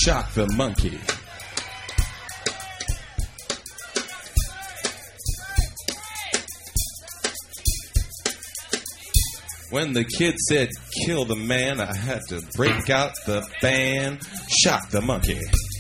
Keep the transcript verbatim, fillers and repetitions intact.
Shock the monkey. When the kid said, kill the man, I had to break out the band. Shock the monkey.